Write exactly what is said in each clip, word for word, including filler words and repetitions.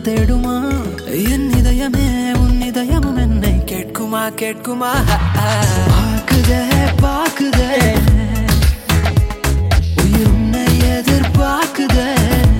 தேடுமா என் இதயமே உன் இதயமும் என்னை கேட்குமா கேட்குமா பாக்குதே பாக்குதே உயிர் உன்னை எதிர்பார்க்குதே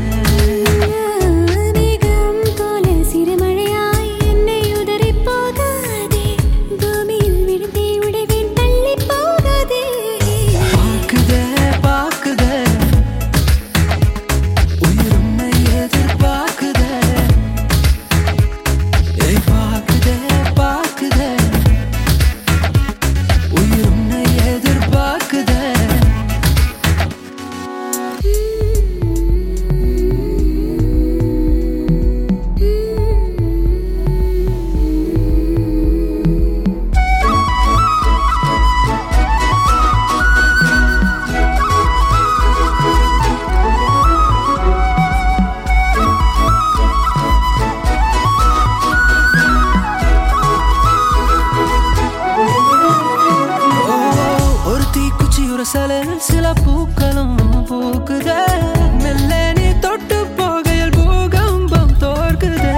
சில பூக்களும் பூக்குதே மெல்ல நீ தொட்டு போகையில் பூகம்பம் தோற்குதே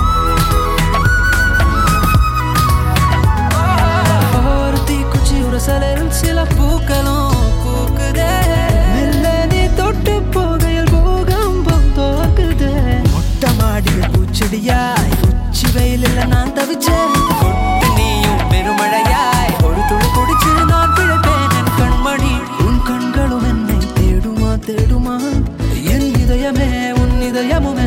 ஒரு தீக்குச்சி உரசலில் சில பூக்களும் பூக்குதே மெல்ல நீ தொட்டு போகையில் பூகம்பம் தோற்குதே மொட்டை மாடிய பூச்செடியாய் உச்சி வெயிலில் நான் தவிச்சேன் கொட்டு நீயும் பெருமழையாய் ஒரு துளி குடிச்சு நான் பிழைப்பேன் என் கண்மணி தேடுமா என் இதயமே உன் இதயமும்